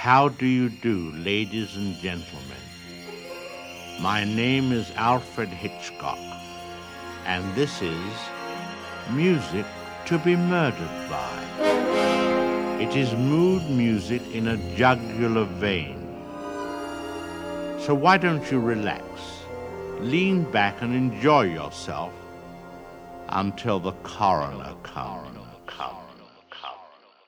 How do you do, ladies and gentlemen? My name is Alfred Hitchcock, and this is Music to be Murdered By. It is mood music in a jugular vein. So why don't you relax, lean back and enjoy yourself until the coroner comes.